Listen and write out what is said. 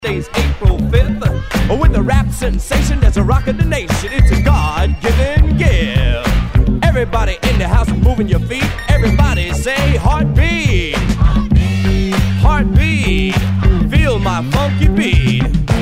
Today's April 5th, with the rap sensation that's a rockin' the nation. It's a God-given gift. Everybody in the house moving your feet. Everybody say heartbeat. Heartbeat. Feel my funky beat.